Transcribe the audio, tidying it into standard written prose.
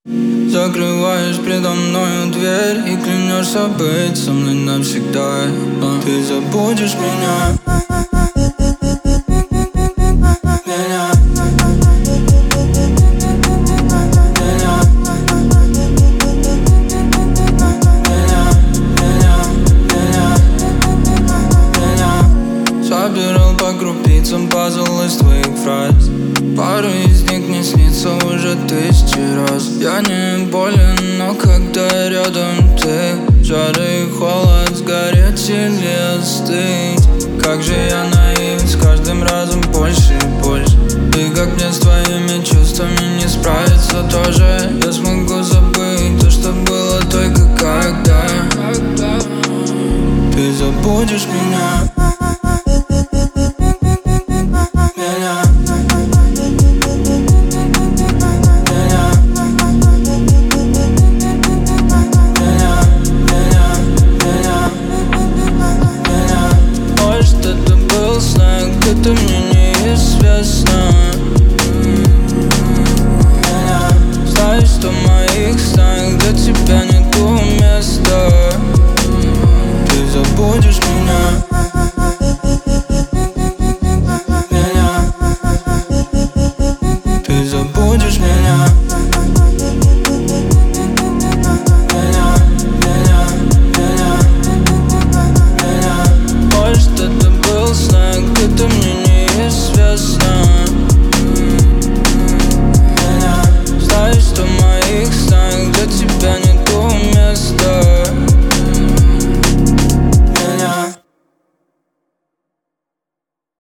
Закрываешь предо мною дверь и клянешься быть со мной навсегда. Ты забудешь меня. Собирал по крупицам пазл из твоих фраз. Пару из них мне снится уже 1000 раз. Я не болен, но когда рядом ты, жар и холод сгореть или остыть. Как же я наивен, с каждым разом больше и больше. И как мне с твоими чувствами не справиться тоже. Я смогу забыть то, что было только когда. Ты забудешь меня.